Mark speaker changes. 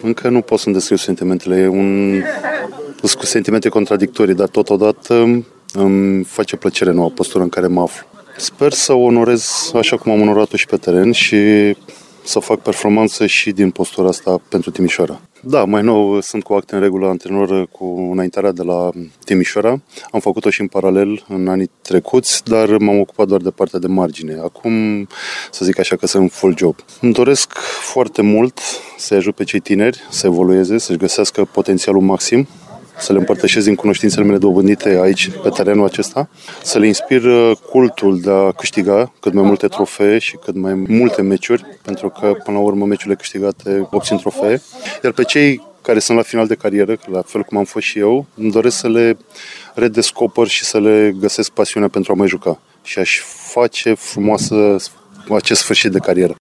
Speaker 1: Încă nu pot să-mi descriu sentimentele. Sunt sentimente contradictorii, dar totodată îmi face plăcere noua postură în care mă aflu. Sper să o onorez așa cum am onorat-o și pe teren și să fac performanță și din postura asta pentru Timișoara. Da, mai nou sunt cu acte în regulă antrenor cu înaintarea de la Timișoara. Am făcut-o și în paralel în anii trecuți, dar m-am ocupat doar de partea de margine. Acum, să zic așa că sunt full job. Îmi doresc foarte mult să-i ajut pe cei tineri să evolueze, să-și găsească potențialul maxim, să le împărtășesc din cunoștințele mele dobândite aici, pe terenul acesta, să le inspir cultul de a câștiga cât mai multe trofee și cât mai multe meciuri, pentru că, până la urmă, meciurile câștigate obțin trofee. Iar pe cei care sunt la final de carieră, la fel cum am fost și eu, îmi doresc să le redescoper și să le găsesc pasiunea pentru a mai juca și aș face frumoasă acest sfârșit de carieră.